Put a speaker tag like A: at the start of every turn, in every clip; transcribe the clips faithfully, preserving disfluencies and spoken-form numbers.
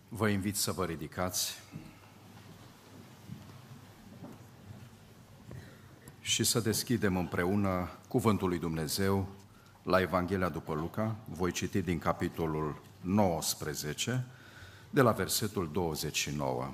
A: Vă invit să vă ridicați și să deschidem împreună Cuvântul lui Dumnezeu la Evanghelia după Luca. Voi citi din capitolul nouăsprezece, de la versetul douăzeci și nouă.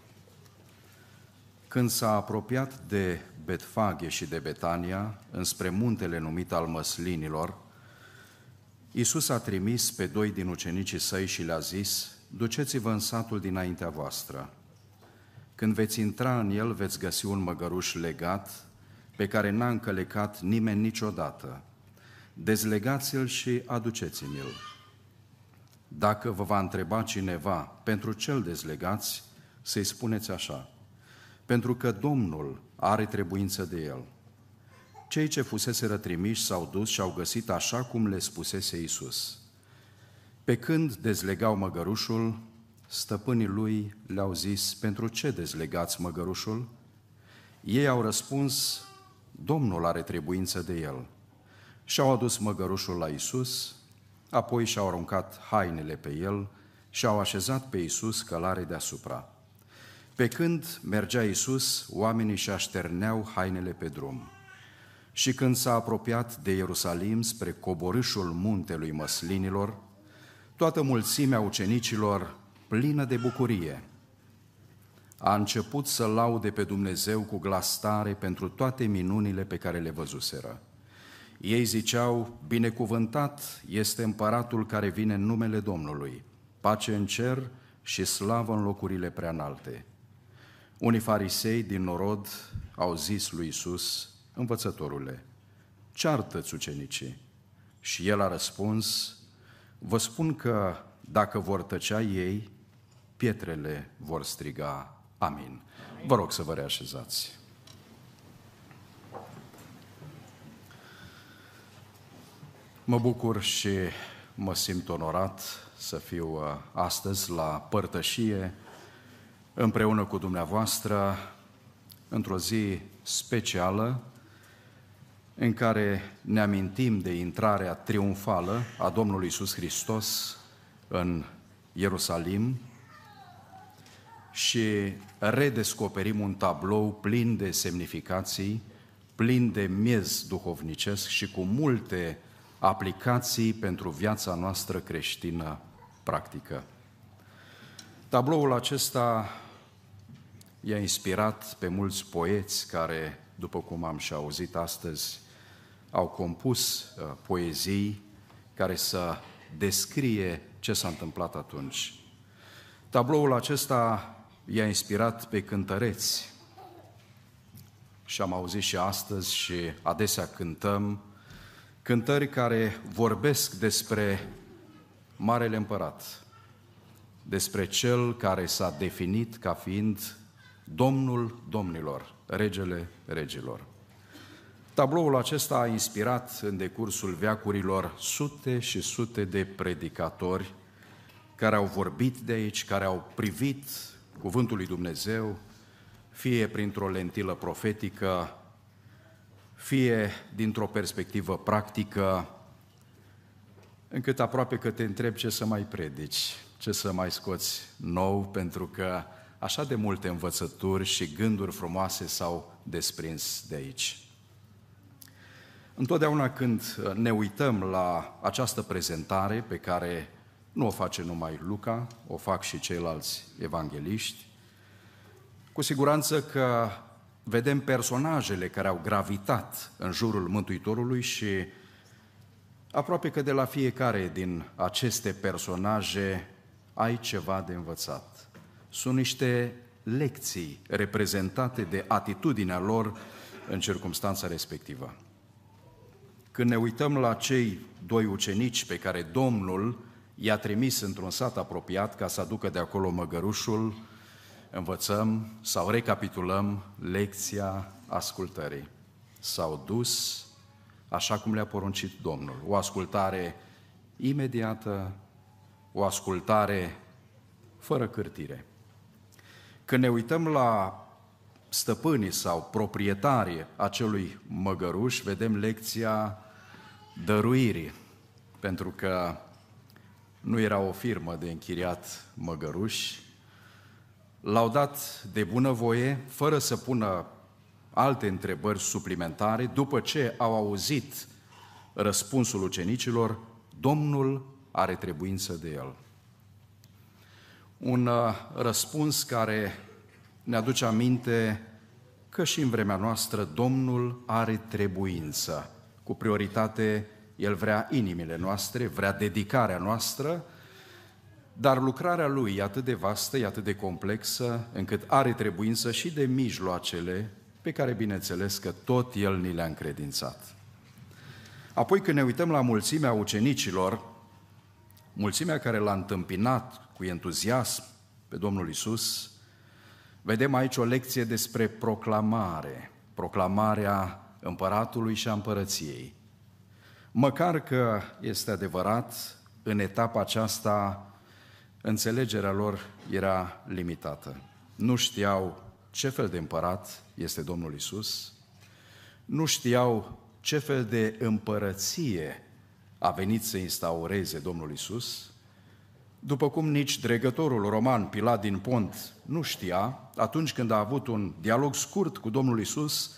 A: Când s-a apropiat de Betfage și de Betania, înspre muntele numit al Măslinilor, Iisus a trimis pe doi din ucenicii săi și le-a zis: duceți-vă în satul dinaintea voastră. Când veți intra în el, veți găsi un măgăruș legat, pe care n-a încălecat nimeni niciodată. Dezlegați-l și aduceți-mi-l. Dacă vă va întreba cineva pentru ce-l dezlegați, să-i spuneți așa: pentru că Domnul are trebuință de el. Cei ce fuseseră trimiși s-au dus și au găsit așa cum le spusese Iisus. Pe când dezlegau măgărușul, stăpânii lui le-au zis: pentru ce dezlegați măgărușul? Ei au răspuns: Domnul are trebuință de el. Și-au adus măgărușul la Iisus, apoi și-au aruncat hainele pe el și au așezat pe Iisus călare deasupra. Pe când mergea Iisus, oamenii și așterneau hainele pe drum. Și când s-a apropiat de Ierusalim spre coborâșul muntelui Măslinilor, toată mulțimea ucenicilor, plină de bucurie, a început să laude pe Dumnezeu cu glas tare pentru toate minunile pe care le văzuseră. Ei ziceau: binecuvântat este împăratul care vine în numele Domnului, pace în cer și slavă în locurile preanalte. Unii farisei din norod au zis lui Iisus: învățătorule, ceartă-ți ucenicii. Și el a răspuns: vă spun că dacă vor tăcea ei, pietrele vor striga amin. Vă rog să vă reașezați. Mă bucur și mă simt onorat să fiu astăzi la părtășie împreună cu dumneavoastră într-o zi specială în care ne amintim de intrarea triumfală a Domnului Iisus Hristos în Ierusalim și redescoperim un tablou plin de semnificații, plin de miez duhovnicesc și cu multe aplicații pentru viața noastră creștină practică. Tabloul acesta i-a inspirat pe mulți poeți care, după cum am și auzit astăzi, au compus uh, poezii care să descrie ce s-a întâmplat atunci. Tabloul acesta i-a inspirat pe cântăreți și am auzit și astăzi și adesea cântăm cântări care vorbesc despre Marele Împărat, despre Cel care s-a definit ca fiind Domnul Domnilor, Regele Regilor. Tabloul acesta a inspirat în decursul veacurilor sute și sute de predicatori care au vorbit de aici, care au privit Cuvântul lui Dumnezeu, fie printr-o lentilă profetică, fie dintr-o perspectivă practică, încât aproape că te întrebi ce să mai predici, ce să mai scoți nou, pentru că așa de multe învățături și gânduri frumoase s-au desprins de aici. Întotdeauna când ne uităm la această prezentare, pe care nu o face numai Luca, o fac și ceilalți evangeliști, cu siguranță că vedem personajele care au gravitat în jurul Mântuitorului și aproape că de la fiecare din aceste personaje ai ceva de învățat. Sunt niște lecții reprezentate de atitudinea lor în circumstanța respectivă. Când ne uităm la cei doi ucenici pe care Domnul i-a trimis într-un sat apropiat ca să aducă de acolo măgărușul, învățăm sau recapitulăm lecția ascultării. S-au dus așa cum le-a poruncit Domnul. O ascultare imediată, o ascultare fără cârtire. Când ne uităm la stăpânii sau proprietarii acelui măgăruș, vedem lecția dăruirii, pentru că nu era o firmă de închiriat măgăruși, l-au dat de bunăvoie, fără să pună alte întrebări suplimentare, după ce au auzit răspunsul ucenicilor: Domnul are trebuință de el. Un răspuns care ne aduce aminte că și în vremea noastră Domnul are trebuință. Cu prioritate, El vrea inimile noastre, vrea dedicarea noastră, dar lucrarea Lui e atât de vastă, e atât de complexă, încât are trebuință și de mijloacele pe care, bineînțeles, că tot El ni le-a încredințat. Apoi, când ne uităm la mulțimea ucenicilor, mulțimea care l-a întâmpinat cu entuziasm pe Domnul Iisus, vedem aici o lecție despre proclamare, proclamarea împăratului și a împărăției. Măcar că este adevărat, în etapa aceasta, înțelegerea lor era limitată. Nu știau ce fel de împărat este Domnul Iisus, nu știau ce fel de împărăție a venit să instaureze Domnul Iisus, după cum nici dregătorul roman Pilat din Pont nu știa, atunci când a avut un dialog scurt cu Domnul Iisus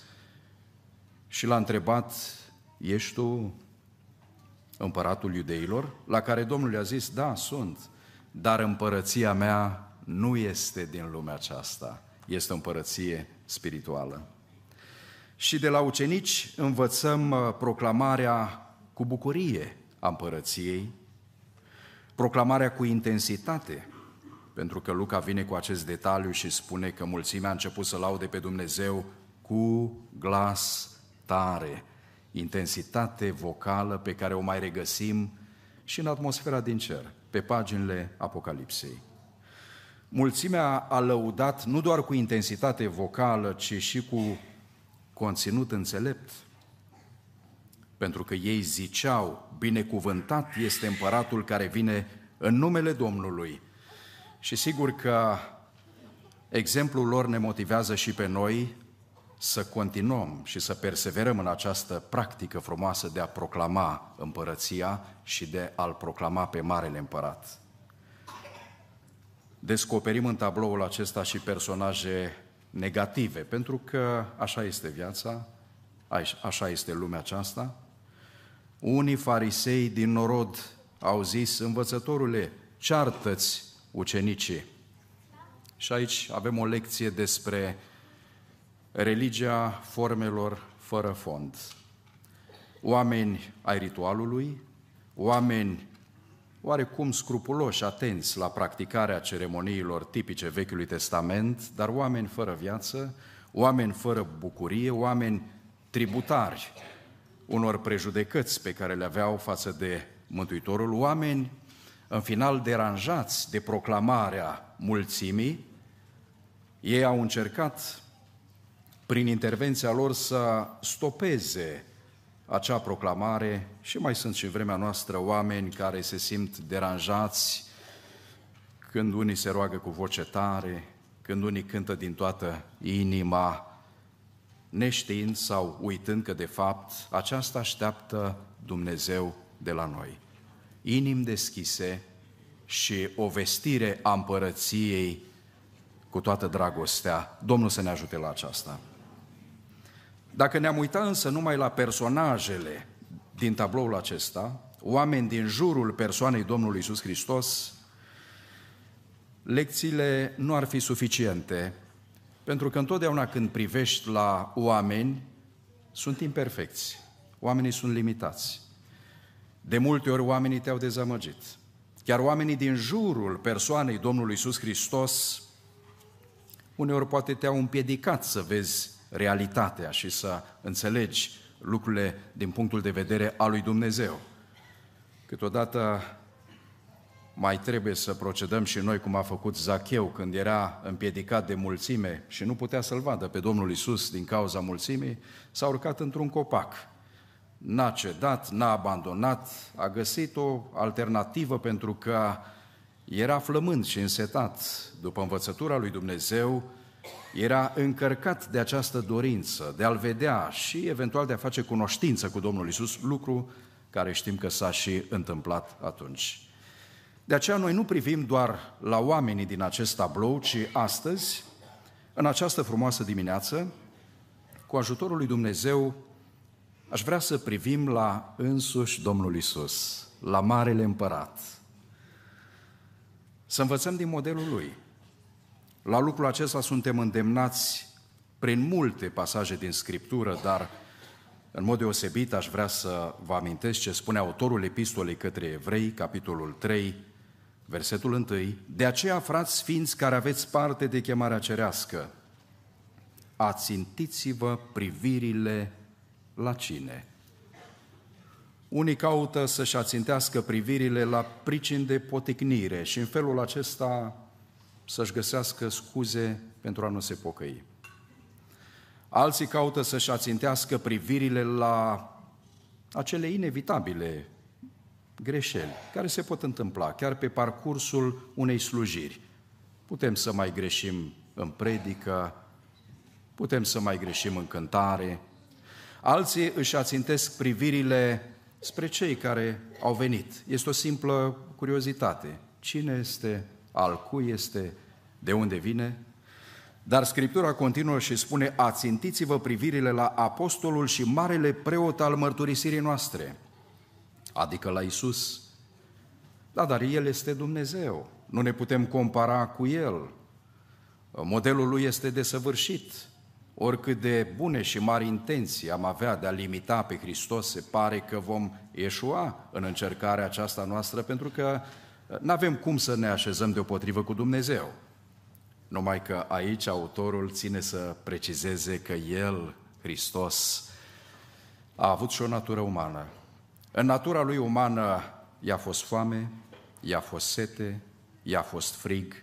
A: și l-a întrebat: ești tu împăratul iudeilor? La care Domnul i-a zis: da, sunt, dar împărăția mea nu este din lumea aceasta, este o împărăție spirituală. Și de la ucenici învățăm proclamarea cu bucurie a împărăției, proclamarea cu intensitate, pentru că Luca vine cu acest detaliu și spune că mulțimea a început să laude pe Dumnezeu cu glas tare, intensitate vocală pe care o mai regăsim și în atmosfera din cer, pe paginile Apocalipsei. Mulțimea a lăudat nu doar cu intensitate vocală, ci și cu conținut înțelept, pentru că ei ziceau: binecuvântat este împăratul care vine în numele Domnului. Și sigur că exemplul lor ne motivează și pe noi să continuăm și să perseverăm în această practică frumoasă de a proclama împărăția și de a-L proclama pe Marele Împărat. Descoperim în tabloul acesta și personaje negative, pentru că așa este viața, așa este lumea aceasta. Unii farisei din norod au zis: învățătorule, ceartă-ți ucenicii. Și aici avem o lecție despre religia formelor fără fond. Oameni ai ritualului, oameni oarecum scrupuloși, atenți la practicarea ceremoniilor tipice Vechiului Testament, dar oameni fără viață, oameni fără bucurie, oameni tributari unor prejudecăți pe care le aveau față de Mântuitorul, oameni în final deranjați de proclamarea mulțimii. Ei au încercat prin intervenția lor să stopeze acea proclamare și mai sunt și în vremea noastră oameni care se simt deranjați când unii se roagă cu voce tare, când unii cântă din toată inima, neștiind sau uitând că de fapt aceasta așteaptă Dumnezeu de la noi. Inimi deschise și o vestire a împărăției cu toată dragostea. Domnul să ne ajute la aceasta. Dacă ne-am uitat însă numai la personajele din tabloul acesta, oameni din jurul persoanei Domnului Iisus Hristos, lecțiile nu ar fi suficiente, pentru că întotdeauna când privești la oameni, sunt imperfecți, oamenii sunt limitați. De multe ori oamenii te-au dezamăgit. Chiar oamenii din jurul persoanei Domnului Iisus Hristos uneori poate te-au împiedicat să vezi realitatea și să înțelegi lucrurile din punctul de vedere al lui Dumnezeu. Câteodată mai trebuie să procedăm și noi cum a făcut Zacheu când era împiedicat de mulțime și nu putea să-L vadă pe Domnul Iisus din cauza mulțimii, s-a urcat într-un copac. N-a cedat, n-a abandonat, a găsit o alternativă pentru că era flămând și însetat după învățătura lui Dumnezeu, era încărcat de această dorință de a-L vedea și eventual de a face cunoștință cu Domnul Iisus, lucru care știm că s-a și întâmplat atunci. De aceea noi nu privim doar la oamenii din acest tablou, ci astăzi, în această frumoasă dimineață, cu ajutorul lui Dumnezeu, aș vrea să privim la însuși Domnul Iisus, la Marele Împărat. Să învățăm din modelul Lui. La lucrul acesta suntem îndemnați prin multe pasaje din Scriptură, dar în mod deosebit aș vrea să vă amintesc ce spune autorul epistolei către Evrei, capitolul trei, versetul unu. De aceea, frați sfinți care aveți parte de chemarea cerească, ațintiți-vă privirile la cine? Unii caută să-și ațintească privirile la pricini de poticnire și în felul acesta să-și găsească scuze pentru a nu se pocăi. Alții caută să-și ațintească privirile la acele inevitabile greșeli care se pot întâmpla chiar pe parcursul unei slujiri. Putem să mai greșim în predică, putem să mai greșim în cântare. Alții își ațintesc privirile spre cei care au venit. Este o simplă curiozitate. Cine este? Al cui este? De unde vine? Dar Scriptura continuă și spune: ațintiți-vă privirile la apostolul și marele preot al mărturisirii noastre, adică la Iisus. Da, dar El este Dumnezeu, nu ne putem compara cu El. Modelul Lui este desăvârșit. Oricât de bune și mari intenții am avea de a limita pe Hristos, se pare că vom eșua în încercarea aceasta noastră, pentru că nu avem cum să ne așezăm deopotrivă cu Dumnezeu. Numai că aici autorul ține să precizeze că El, Hristos, a avut și o natură umană. În natura Lui umană i-a fost foame, i-a fost sete, i-a fost frig,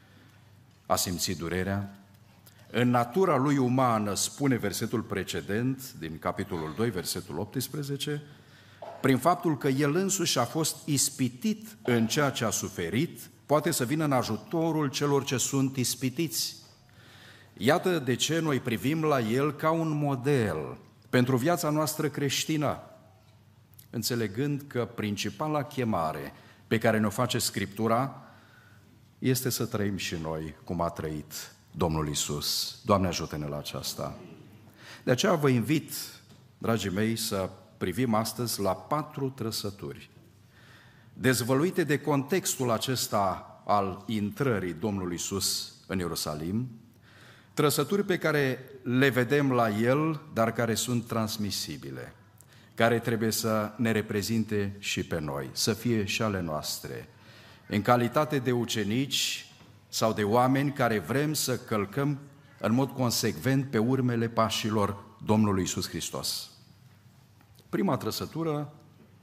A: a simțit durerea. În natura Lui umană, spune versetul precedent, din capitolul doi, versetul optsprezece, prin faptul că El însuși a fost ispitit în ceea ce a suferit, poate să vină în ajutorul celor ce sunt ispitiți. Iată de ce noi privim la El ca un model pentru viața noastră creștină, înțelegând că principala chemare pe care ne-o face Scriptura este să trăim și noi cum a trăit Domnul Iisus. Doamne, ajută-ne la aceasta. De aceea vă invit, dragii mei, să privim astăzi la patru trăsături dezvăluite de contextul acesta al intrării Domnului Iisus în Ierusalim, trăsături pe care le vedem la El, dar care sunt transmisibile, care trebuie să ne reprezinte și pe noi, să fie și ale noastre, în calitate de ucenici sau de oameni care vrem să călcăm în mod consecvent pe urmele pașilor Domnului Iisus Hristos. Prima trăsătură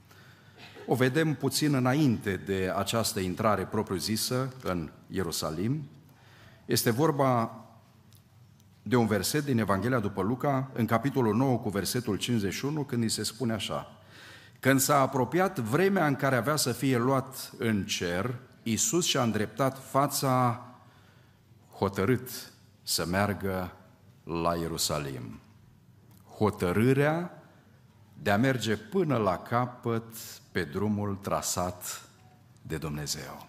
A: o vedem puțin înainte de această intrare propriu-zisă în Ierusalim. Este vorba de un verset din Evanghelia după Luca, în capitolul nouă cu versetul cincizeci și unu, când ni se spune așa: când s-a apropiat vremea în care avea să fie luat în cer, Iisus și-a îndreptat fața hotărât să meargă la Ierusalim. Hotărârea de a merge până la capăt pe drumul trasat de Dumnezeu.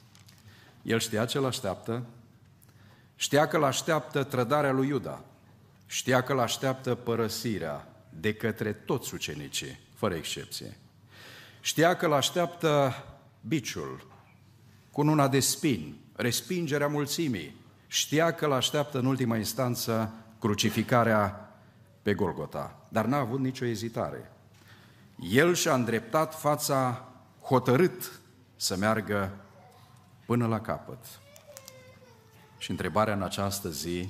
A: El știa ce l-așteaptă, știa că l-așteaptă trădarea lui Iuda, știa că l-așteaptă părăsirea de către toți ucenicii, fără excepție. Știa că l-așteaptă biciul, cununa de spini, respingerea mulțimii. Știa că l-așteaptă în ultima instanță crucificarea pe Golgota, dar n-a avut nicio ezitare. El și-a îndreptat fața hotărât să meargă până la capăt. Și întrebarea în această zi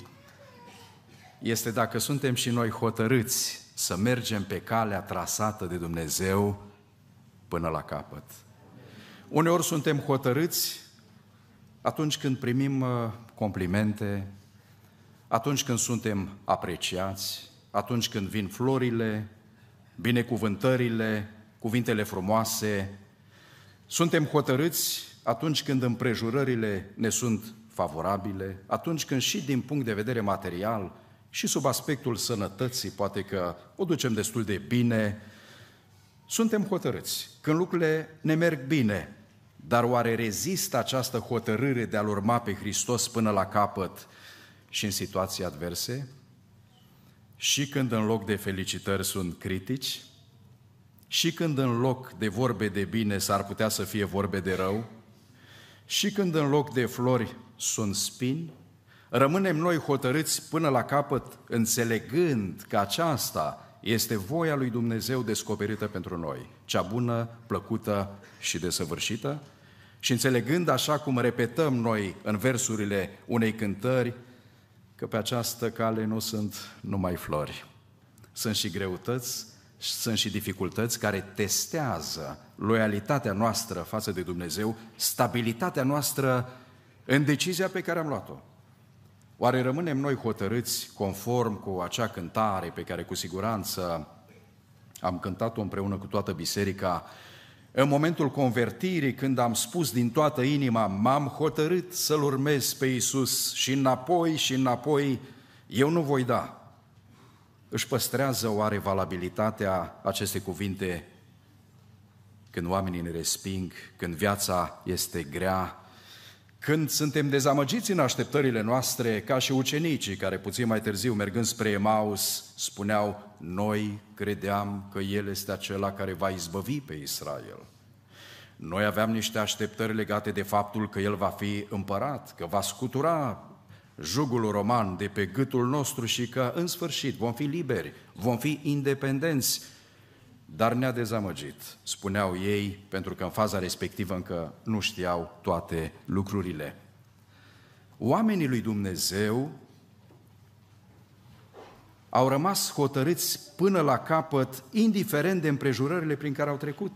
A: este dacă suntem și noi hotărâți să mergem pe calea trasată de Dumnezeu până la capăt. Uneori suntem hotărâți atunci când primim complimente, atunci când suntem apreciați, atunci când vin florile, binecuvântările, cuvintele frumoase. Suntem hotărâți atunci când împrejurările ne sunt favorabile, atunci când și din punct de vedere material și sub aspectul sănătății, poate că o ducem destul de bine, suntem hotărâți. Când lucrurile ne merg bine, Dar oare rezistă această hotărâre de a-L urma pe Hristos până la capăt și în situații adverse? Și când în loc de felicitări sunt critici? Și când în loc de vorbe de bine s-ar putea să fie vorbe de rău? Și când în loc de flori sunt spini? Rămânem noi hotărâți până la capăt, înțelegând că aceasta este voia lui Dumnezeu descoperită pentru noi, cea bună, plăcută și desăvârșită? Și înțelegând, așa cum repetăm noi în versurile unei cântări, că pe această cale nu sunt numai flori. Sunt și greutăți, sunt și dificultăți care testează loialitatea noastră față de Dumnezeu, stabilitatea noastră în decizia pe care am luat-o. Oare rămânem noi hotărâți conform cu acea cântare pe care cu siguranță am cântat-o împreună cu toată biserica, în momentul convertirii, când am spus din toată inima, m-am hotărât să-L urmez pe Iisus și înapoi și înapoi, eu nu voi da. Își păstrează oare valabilitatea aceste cuvinte când oamenii ne resping, când viața este grea, când suntem dezamăgiți în așteptările noastre, ca și ucenicii care puțin mai târziu, mergând spre Emaus, spuneau, noi credeam că El este acela care va izbăvi pe Israel. Noi aveam niște așteptări legate de faptul că El va fi împărat, că va scutura jugul roman de pe gâtul nostru și că, în sfârșit, vom fi liberi, vom fi independenți. Dar ne-a dezamăgit, spuneau ei, pentru că în faza respectivă încă nu știau toate lucrurile. Oamenii lui Dumnezeu au rămas hotărâți până la capăt, indiferent de împrejurările prin care au trecut.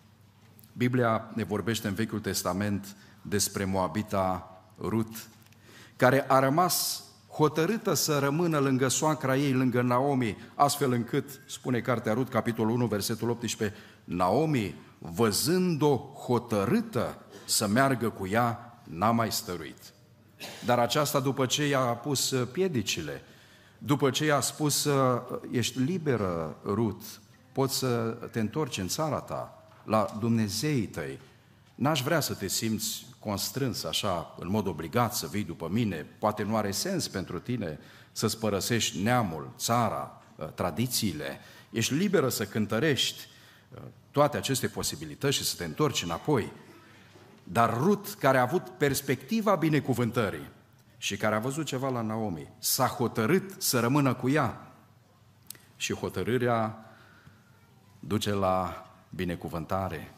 A: Biblia ne vorbește în Vechiul Testament despre Moabita Rut, care a rămas hotărâtă să rămână lângă soacra ei, lângă Naomi, astfel încât, spune Cartea Rut, capitolul unu, versetul optsprezece, Naomi, văzând-o hotărâtă să meargă cu ea, n-a mai stăruit. Dar aceasta după ce i-a pus piedicile, după ce i-a spus, ești liberă, Rut, poți să te întorci în țara ta, la Dumnezeii tăi, n-aș vrea să te simți constrâns așa, în mod obligat să vii după mine, poate nu are sens pentru tine să-ți părăsești neamul, țara, tradițiile, ești liberă să cântărești toate aceste posibilități și să te întorci înapoi. Dar Rut, care a avut perspectiva binecuvântării și care a văzut ceva la Naomi, s-a hotărât să rămână cu ea și hotărârea duce la binecuvântare.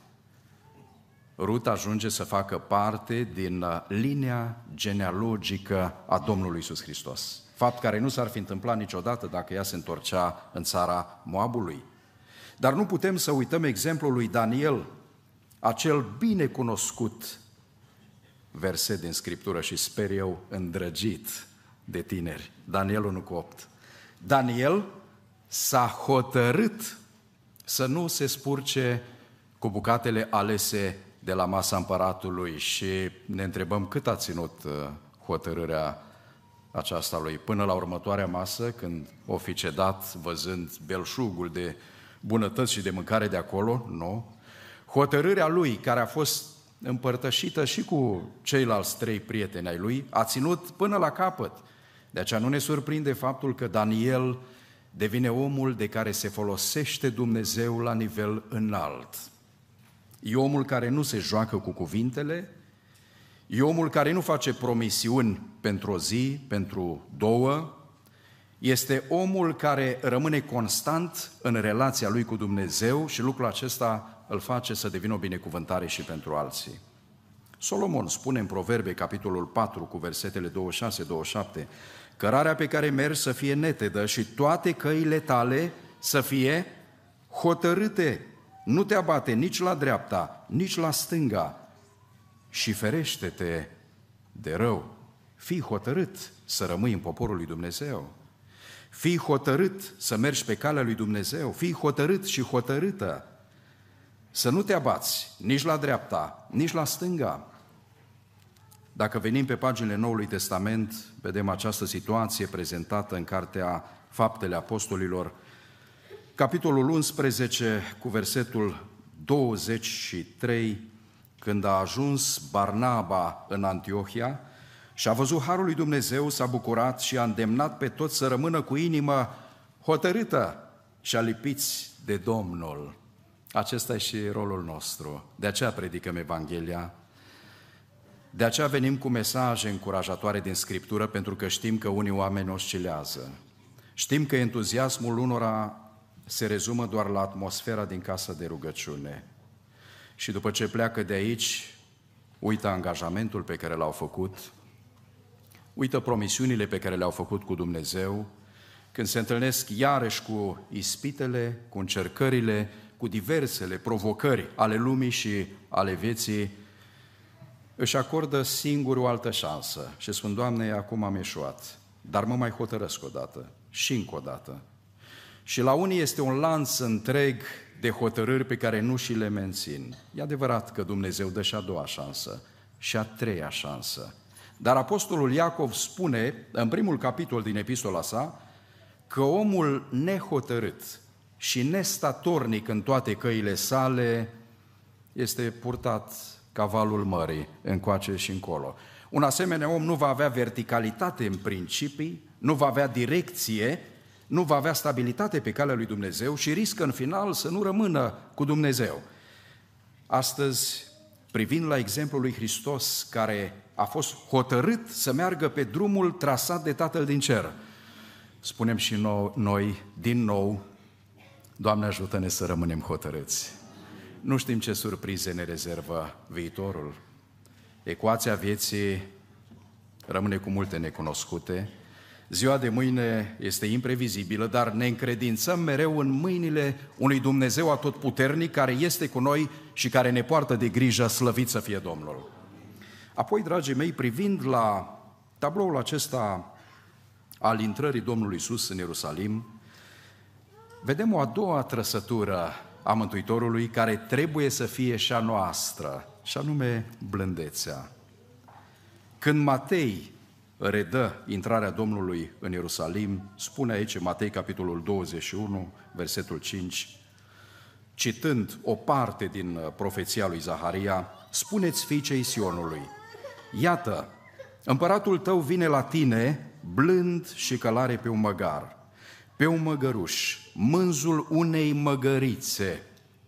A: Rut ajunge să facă parte din linia genealogică a Domnului Iisus Hristos. Fapt care nu s-ar fi întâmplat niciodată dacă ea se întorcea în țara Moabului. Dar nu putem să uităm exemplul lui Daniel, acel binecunoscut verset din Scriptură și sper eu îndrăgit de tineri. Daniel unu cu opt. Daniel s-a hotărât să nu se spurce cu bucatele alese de la masa împăratului și ne întrebăm cât a ținut hotărârea aceasta lui până la următoarea masă, când o fi cedat văzând belșugul de bunătăți și de mâncare de acolo, nu. Hotărârea lui, care a fost împărtășită și cu ceilalți trei prieteni ai lui, a ținut până la capăt. De aceea nu ne surprinde faptul că Daniel devine omul de care se folosește Dumnezeu la nivel înalt. E omul care nu se joacă cu cuvintele, e omul care nu face promisiuni pentru o zi, pentru două, este omul care rămâne constant în relația lui cu Dumnezeu și lucrul acesta îl face să devină o binecuvântare și pentru alții. Solomon spune în Proverbe, capitolul patru, cu versetele douăzeci și șase douăzeci și șapte, cărarea pe care mergi să fie netedă și toate căile tale să fie hotărâte. Nu te abate nici la dreapta, nici la stânga și ferește-te de rău. Fii hotărât să rămâi în poporul lui Dumnezeu. Fii hotărât să mergi pe calea lui Dumnezeu. Fii hotărât și hotărâtă să nu te abați nici la dreapta, nici la stânga. Dacă venim pe paginile Noului Testament, vedem această situație prezentată în Cartea Faptele Apostolilor, capitolul unsprezece, cu versetul douăzeci și trei, când a ajuns Barnaba în Antiohia și a văzut harul lui Dumnezeu, s-a bucurat și a îndemnat pe toți să rămână cu inimă hotărâtă și alipiți de Domnul. Acesta e și rolul nostru. De aceea predicăm Evanghelia. De aceea venim cu mesaje încurajatoare din Scriptură, pentru că știm că unii oameni oscilează. Știm că entuziasmul unora se rezumă doar la atmosfera din casa de rugăciune. Și după ce pleacă de aici, uită angajamentul pe care l-au făcut, uită promisiunile pe care le-au făcut cu Dumnezeu, când se întâlnesc iarăși cu ispitele, cu încercările, cu diversele provocări ale lumii și ale vieții, își acordă singur o altă șansă și spun: Doamne, acum am eșuat, dar mă mai hotărăsc o dată și încă o dată. Și la unii este un lanț întreg de hotărâri pe care nu și le mențin. E adevărat că Dumnezeu dă și a doua șansă și a treia șansă. Dar apostolul Iacov spune, în primul capitol din epistola sa, că omul nehotărât și nestatornic în toate căile sale este purtat ca valul mării, încoace și încolo. Un asemenea om nu va avea verticalitate în principii, nu va avea direcție, nu va avea stabilitate pe calea lui Dumnezeu și riscă în final să nu rămână cu Dumnezeu. Astăzi, privind la exemplul lui Hristos, care a fost hotărât să meargă pe drumul trasat de Tatăl din cer, spunem și noi, din nou, Doamne, ajută-ne să rămânem hotărâți. Nu știm ce surprize ne rezervă viitorul. Ecuația vieții rămâne cu multe necunoscute. Ziua de mâine este imprevizibilă, dar ne încredințăm mereu în mâinile unui Dumnezeu atotputernic care este cu noi și care ne poartă de grijă, slăvit să fie Domnul. Apoi, dragii mei, privind la tabloul acesta al intrării Domnului Iisus în Ierusalim, vedem o a doua trăsătură a Mântuitorului care trebuie să fie și a noastră, și anume blândețea. Când Matei redă intrarea Domnului în Ierusalim, spune aici în Matei capitolul douăzeci și unu, versetul cinci, citând o parte din profeția lui Zaharia: spuneți fiicei Sionului, iată, împăratul tău vine la tine blând și călare pe un măgar, pe un măgăruș, mânzul unei măgărițe.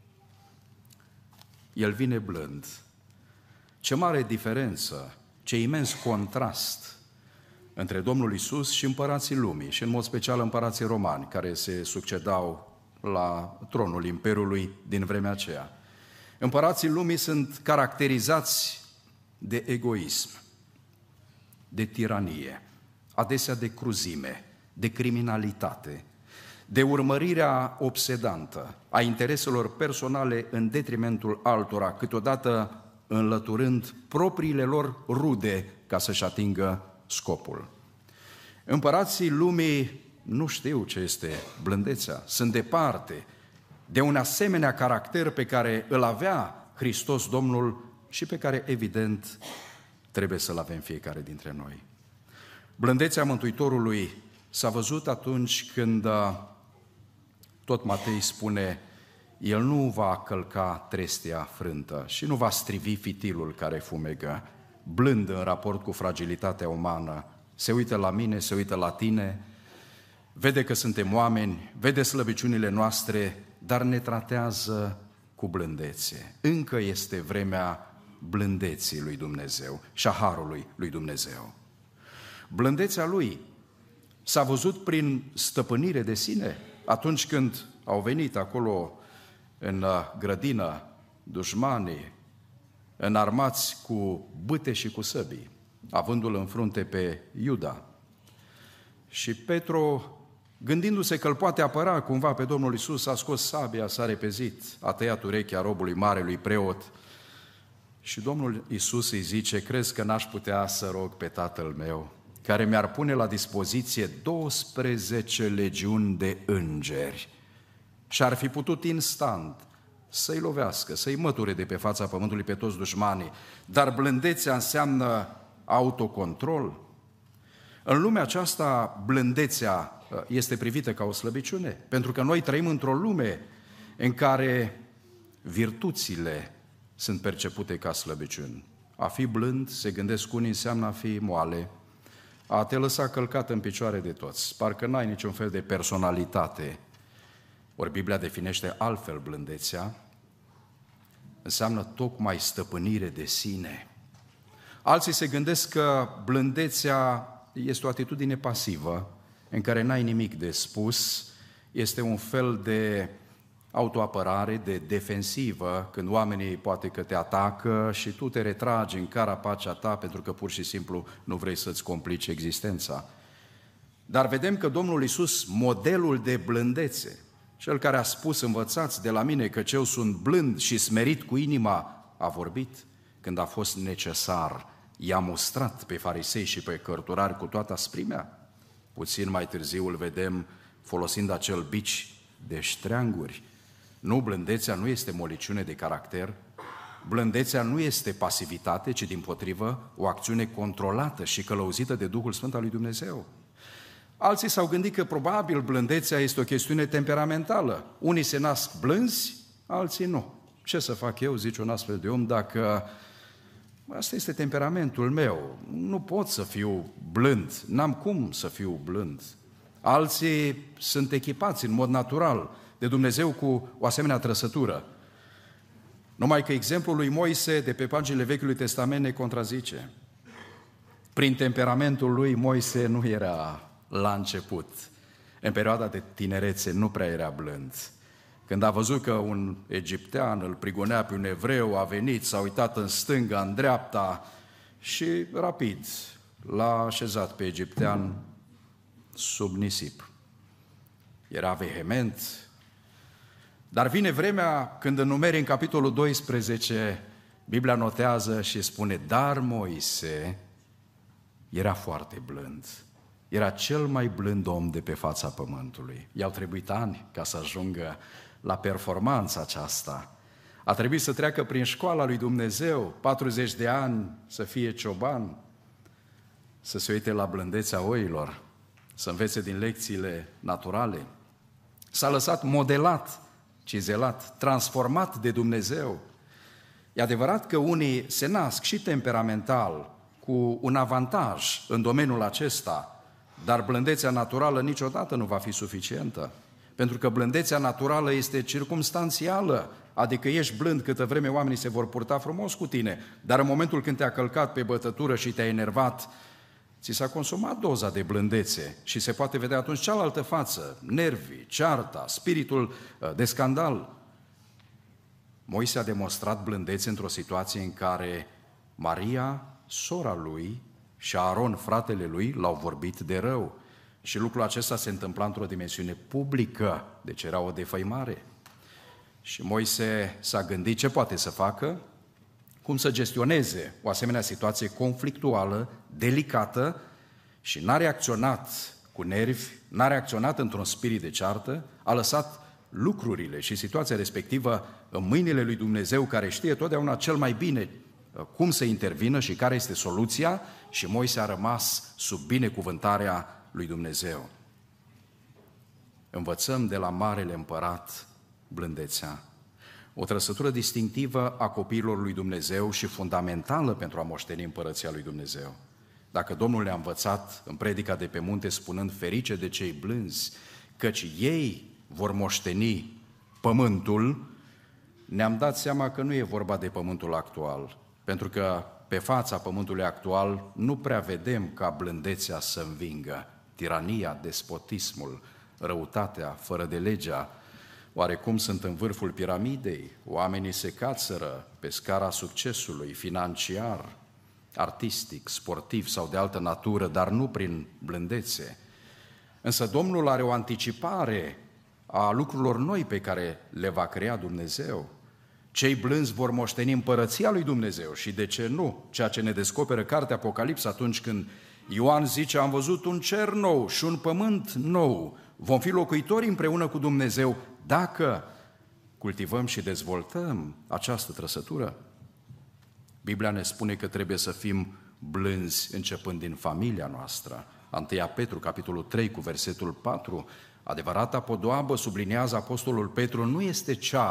A: El vine blând. Ce mare diferență, ce imens contrast între Domnul Iisus și împărații lumii, și în mod special împărații romani, care se succedau la tronul Imperiului din vremea aceea. Împărații lumii sunt caracterizați de egoism, de tiranie, adesea de cruzime, de criminalitate, de urmărirea obsedantă a intereselor personale în detrimentul altora, câteodată înlăturând propriile lor rude ca să-și atingă scopul. Împărații lumii nu știu ce este blândețea, sunt departe de un asemenea caracter pe care îl avea Hristos Domnul și pe care, evident, trebuie să-l avem fiecare dintre noi. Blândețea Mântuitorului s-a văzut atunci când tot Matei spune: el nu va călca trestia frântă și nu va strivi fitilul care fumegă, blând în raport cu fragilitatea umană. Se uită la mine, se uită la tine, vede că suntem oameni, vede slăbiciunile noastre, dar ne tratează cu blândețe. Încă este vremea blândeții lui Dumnezeu și a harului lui Dumnezeu. Blândețea lui s-a văzut prin stăpânire de sine, atunci când au venit acolo în grădină dușmanii, înarmați cu bâte și cu săbii, avându-l în frunte pe Iuda. Și Petru, gândindu-se că îl poate apăra cumva pe Domnul Iisus, a scos sabia, s-a repezit, a tăiat urechea robului marelui preot și Domnul Iisus îi zice: crezi că n-aș putea să rog pe Tatăl meu, care mi-ar pune la dispoziție douăsprezece legiuni de îngeri și ar fi putut instant să-i lovească, să-i măture de pe fața pământului pe toți dușmanii, dar blândețea înseamnă autocontrol. În lumea aceasta, blândețea este privită ca o slăbiciune, pentru că noi trăim într-o lume în care virtuțile sunt percepute ca slăbiciuni. A fi blând, se gândesc unii, înseamnă a fi moale, a te lăsa călcat în picioare de toți, parcă n-ai niciun fel de personalitate. Ori Biblia definește altfel blândețea, înseamnă tocmai stăpânire de sine. Alții se gândesc că blândețea este o atitudine pasivă, în care n-ai nimic de spus, este un fel de autoapărare, de defensivă, când oamenii poate că te atacă și tu te retragi în carapacea ta pentru că pur și simplu nu vrei să-ți complici existența. Dar vedem că Domnul Iisus, modelul de blândețe, cel care a spus, învățați de la mine că eu sunt blând și smerit cu inima, a vorbit când a fost necesar, i-a mustrat pe farisei și pe cărturari cu toată asprimea. Puțin mai târziu îl vedem folosind acel bici de ștreanguri. Nu, blândețea nu este moliciune de caracter, blândețea nu este pasivitate, ci dimpotrivă o acțiune controlată și călăuzită de Duhul Sfânt al lui Dumnezeu. Alții s-au gândit că probabil blândețea este o chestiune temperamentală. Unii se nasc blânzi, alții nu. Ce să fac eu, zice un astfel de om, dacă asta este temperamentul meu, nu pot să fiu blând, n-am cum să fiu blând. Alții sunt echipați în mod natural de Dumnezeu cu o asemenea trăsătură. Numai că exemplul lui Moise de pe paginile Vechiului Testament ne contrazice. Prin temperamentul lui, Moise nu era la început. În perioada de tinerețe nu prea era blând. Când a văzut că un egiptean îl prigonea pe un evreu, a venit, s-a uitat în stânga, în dreapta și rapid l-a așezat pe egiptean sub nisip. Era vehement, dar vine vremea când în Numeri, în capitolul doisprezece, Biblia notează și spune, dar Moise era foarte blând. Era cel mai blând om de pe fața pământului. I-au trebuit ani ca să ajungă la performanța aceasta. A trebuit să treacă prin școala lui Dumnezeu, patruzeci de ani, să fie cioban, să se uite la blândețea oilor, să învețe din lecțiile naturale. S-a lăsat modelat, cizelat, transformat de Dumnezeu. E adevărat că unii se nasc și temperamental cu un avantaj în domeniul acesta, dar blândețea naturală niciodată nu va fi suficientă. Pentru că blândețea naturală este circumstanțială, adică ești blând câtă vreme oamenii se vor purta frumos cu tine, dar în momentul când te-a călcat pe bătătură și te-a enervat, ți s-a consumat doza de blândețe și se poate vedea atunci cealaltă față, nervii, cearta, spiritul de scandal. Moise a demonstrat blândețe într-o situație în care Maria, sora lui, și Aron, fratele lui, l-au vorbit de rău. Și lucrul acesta se întâmpla într-o dimensiune publică, deci era o defăimare. Și Moise s-a gândit ce poate să facă, cum să gestioneze o asemenea situație conflictuală, delicată, și n-a reacționat cu nervi, n-a reacționat într-un spirit de ceartă, a lăsat lucrurile și situația respectivă în mâinile lui Dumnezeu, care știe totdeauna cel mai bine cum să intervină și care este soluția, și Moise a rămas sub binecuvântarea lui Dumnezeu. Învățăm de la Marele Împărat blândețea, o trăsătură distinctivă a copiilor lui Dumnezeu și fundamentală pentru a moșteni împărăția lui Dumnezeu. Dacă Domnul le-a învățat în predica de pe munte spunând, ferice de cei blânzi, căci ei vor moșteni pământul, ne-am dat seama că nu e vorba de pământul actual, pentru că pe fața pământului actual nu prea vedem ca blândețea să învingă. Tirania, despotismul, răutatea, fără de legea, oarecum sunt în vârful piramidei, oamenii se cațără pe scara succesului financiar, artistic, sportiv sau de altă natură, dar nu prin blândețe. Însă Domnul are o anticipare a lucrurilor noi pe care le va crea Dumnezeu. Cei blânzi vor moșteni împărăția lui Dumnezeu și de ce nu? Ceea ce ne descoperă cartea Apocalips atunci când Ioan zice, am văzut un cer nou și un pământ nou. Vom fi locuitori împreună cu Dumnezeu dacă cultivăm și dezvoltăm această trăsătură. Biblia ne spune că trebuie să fim blânzi începând din familia noastră. întâi Petru, capitolul trei, cu versetul patru. Adevărata podoabă, sublinează apostolul Petru, nu este cea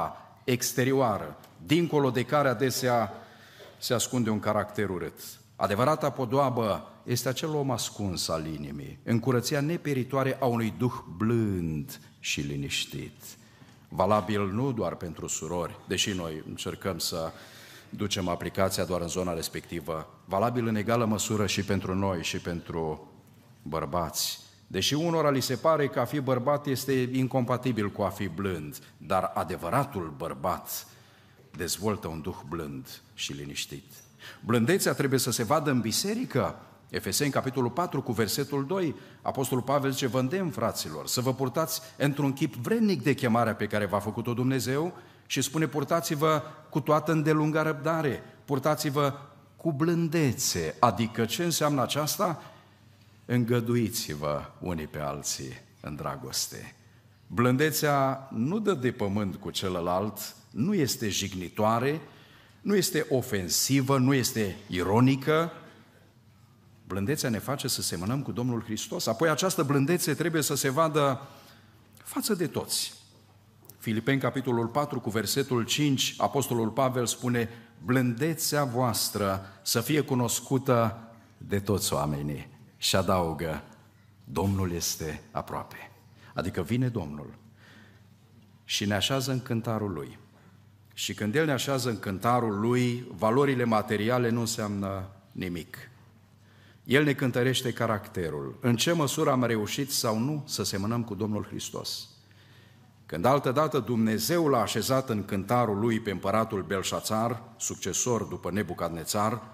A: exterioară, dincolo de care adesea se ascunde un caracter urât. Adevărata podoabă este acel om ascuns al inimii, în curăția neperitoare a unui duh blând și liniștit. Valabil nu doar pentru surori, deși noi încercăm să ducem aplicația doar în zona respectivă, valabil în egală măsură și pentru noi și pentru bărbați. Deși unora li se pare că a fi bărbat este incompatibil cu a fi blând, dar adevăratul bărbat dezvoltă un duh blând și liniștit. Blândețea trebuie să se vadă în biserică. Efeseni, capitolul patru, cu versetul doi, Apostolul Pavel zice: vă îndemn, fraților, să vă purtați într-un chip vrednic de chemarea pe care v-a făcut-o Dumnezeu și spune: purtați-vă cu toată îndelunga răbdare, purtați-vă cu blândețe. Adică ce înseamnă aceasta? Îngăduiți-vă unii pe alții în dragoste. Blândețea nu dă de pământ cu celălalt, nu este jignitoare, nu este ofensivă, nu este ironică. Blândețea ne face să semănăm cu Domnul Hristos. Apoi această blândețe trebuie să se vadă față de toți. Filipeni, capitolul patru, cu versetul cinci, Apostolul Pavel spune: blândețea voastră să fie cunoscută de toți oamenii. Și adaugă: Domnul este aproape. Adică vine Domnul și ne așează în cântarul Lui. Și când El ne așează în cântarul Lui, valorile materiale nu înseamnă nimic. El ne cântărește caracterul. În ce măsură am reușit sau nu să semănăm cu Domnul Hristos? Când altădată Dumnezeu l-a așezat în cântarul Lui pe împăratul Belșațar, succesor după Nebucadnețar,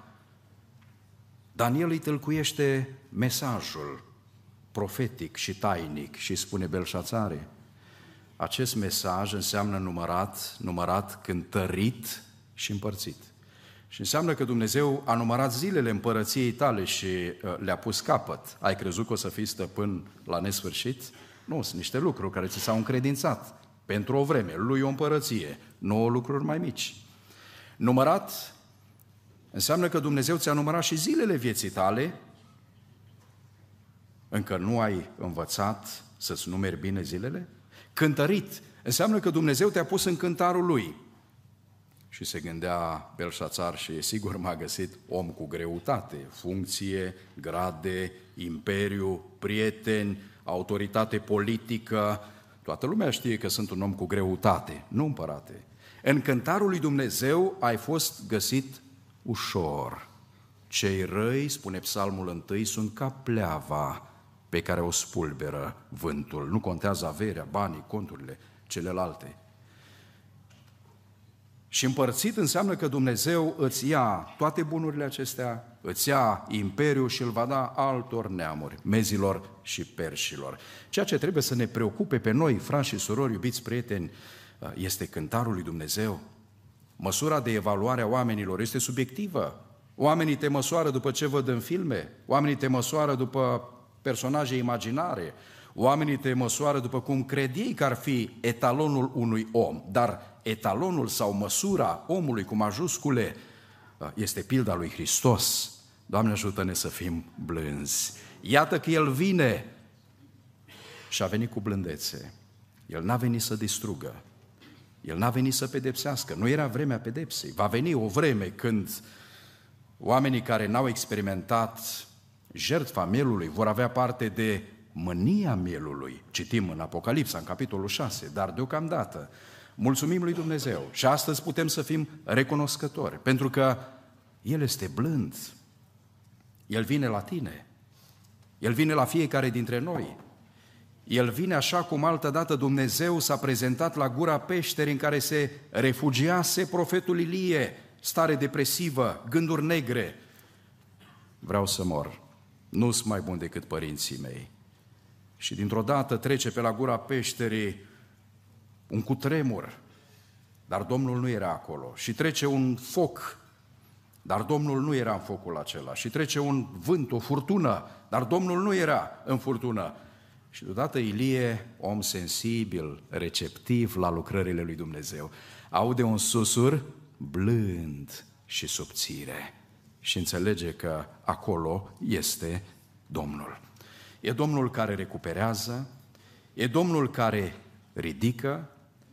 A: Daniel îi tâlcuiește mesajul profetic și tainic și spune: Belșațare, acest mesaj înseamnă numărat, numărat, cântărit și împărțit. Și înseamnă că Dumnezeu a numărat zilele împărăției tale și le-a pus capăt. Ai crezut că o să fii stăpân la nesfârșit? Nu, sunt niște lucruri care ți s-au încredințat pentru o vreme. Lui o împărăție, nouă lucruri mai mici. Numărat înseamnă că Dumnezeu ți-a numărat și zilele vieții tale. Încă nu ai învățat să-ți numeri bine zilele? Cântărit înseamnă că Dumnezeu te-a pus în cântarul Lui. Și se gândea Belșațar, și sigur m-a găsit om cu greutate, funcție, grade, imperiu, prieteni, autoritate politică. Toată lumea știe că sunt un om cu greutate, nu împărate. În cântarul lui Dumnezeu ai fost găsit ușor. Cei răi, spune Psalmul întâi, sunt ca pleava pe care o spulberă vântul. Nu contează averea, banii, conturile, celelalte. Și împărțit înseamnă că Dumnezeu îți ia toate bunurile acestea, îți ia imperiul și îl va da altor neamuri, mezilor și perșilor. Ceea ce trebuie să ne preocupe pe noi, frați și surori, iubiți prieteni, este cântarul lui Dumnezeu. Măsura de evaluare a oamenilor este subiectivă. Oamenii te măsoară după ce văd în filme, oamenii te măsoară după personaje imaginare, oamenii te măsoară după cum cred ei că ar fi etalonul unui om, dar etalonul sau măsura omului cu majuscule este pilda lui Hristos. Doamne, ajută-ne să fim blânzi. Iată că El vine și a venit cu blândețe. El n-a venit să distrugă, El n-a venit să pedepsească, nu era vremea pedepsei. Va veni o vreme când oamenii care n-au experimentat jertfa mielului vor avea parte de mânia mielului. Citim în Apocalipsa, în capitolul șase, dar deocamdată mulțumim lui Dumnezeu și astăzi putem să fim recunoscători, pentru că El este blând. El vine la tine, El vine la fiecare dintre noi. El vine așa cum altădată Dumnezeu s-a prezentat la gura peșterii în care se refugiase profetul Ilie, stare depresivă, gânduri negre. Vreau să mor, nu-s mai bun decât părinții mei. Și dintr-o dată trece pe la gura peșterii un cutremur, dar Domnul nu era acolo. Și trece un foc, dar Domnul nu era în focul acela. Și trece un vânt, o furtună, dar Domnul nu era în furtună. Și deodată Ilie, om sensibil, receptiv la lucrările lui Dumnezeu, aude un susur blând și subțire și înțelege că acolo este Domnul. E Domnul care recuperează, e Domnul care ridică,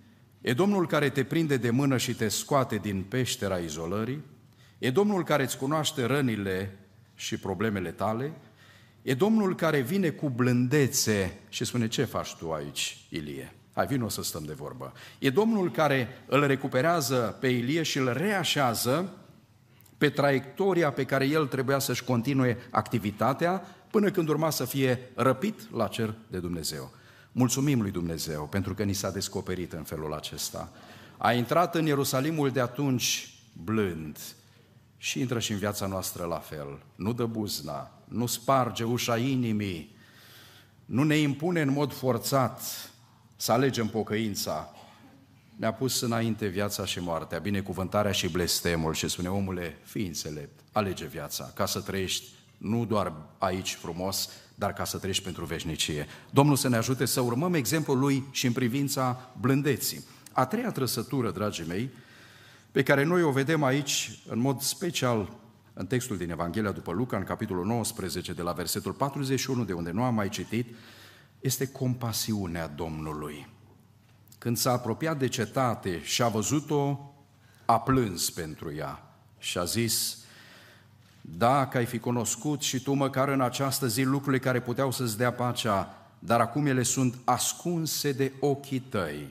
A: E Domnul care te prinde de mână și te scoate din peștera izolării, e Domnul care îți cunoaște rănile și problemele tale, e Domnul care vine cu blândețe și spune: ce faci tu aici, Ilie? Hai, vino să stăm de vorbă. E Domnul care îl recuperează pe Ilie și îl reașează pe traiectoria pe care el trebuia să-și continue activitatea până când urma să fie răpit la cer de Dumnezeu. Mulțumim lui Dumnezeu pentru că ni s-a descoperit în felul acesta. A intrat în Ierusalimul de atunci blând și intră și în viața noastră la fel. Nu dă buzna, nu sparge ușa inimii, nu ne impune în mod forțat să alegem pocăința. Ne-a pus înainte viața și moartea, binecuvântarea și blestemul și spune: omule, fii înțelept, alege viața ca să trăiești nu doar aici frumos, dar ca să trăiești pentru veșnicie. Domnul să ne ajute să urmăm exemplul lui și în privința blândeții. A treia trăsătură, dragii mei, pe care noi o vedem aici în mod special în textul din Evanghelia după Luca, în capitolul nouăsprezece, de la versetul patruzeci și unu, de unde nu am mai citit, este compasiunea Domnului. Când s-a apropiat de cetate și a văzut-o, a plâns pentru ea și a zis: dacă ai fi cunoscut și tu măcar în această zi lucrurile care puteau să-ți dea pacea, dar acum ele sunt ascunse de ochii tăi.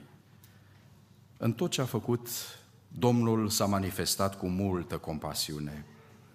A: În tot ce a făcut, Domnul s-a manifestat cu multă compasiune.